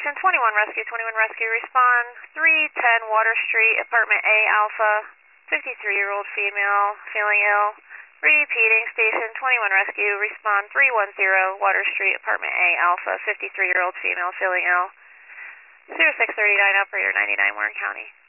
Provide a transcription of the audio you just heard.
Station 21 Rescue, 21 Rescue, respond 310 Water Street, Apartment A Alpha, 53-year-old female, feeling ill. Repeating, Station 21 Rescue, respond 310 Water Street, Apartment A Alpha, 53-year-old female, feeling ill. 0639, operator 99, Warren County.